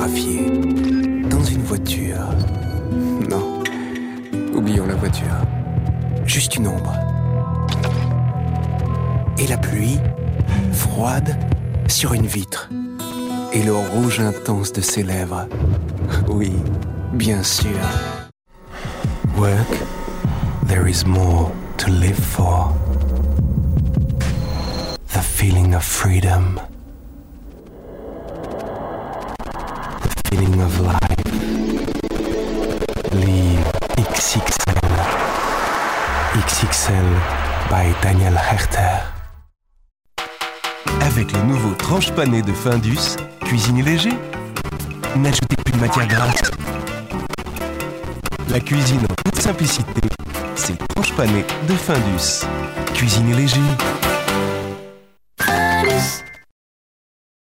photographié dans une voiture. Non, oublions la voiture. Juste une ombre. Et la pluie, froide, sur une vitre. Et le rouge intense de ses lèvres. Oui, bien sûr. Work, there is more to live for. The feeling of freedom. The feeling of life. Live XXL. XXL by Daniel Herter. Avec le nouveau tranche pané de Findus, cuisinez léger. N'ajoutez plus de matière grasse. La cuisine en toute simplicité, c'est tranche pané de Findus. Cuisinez léger.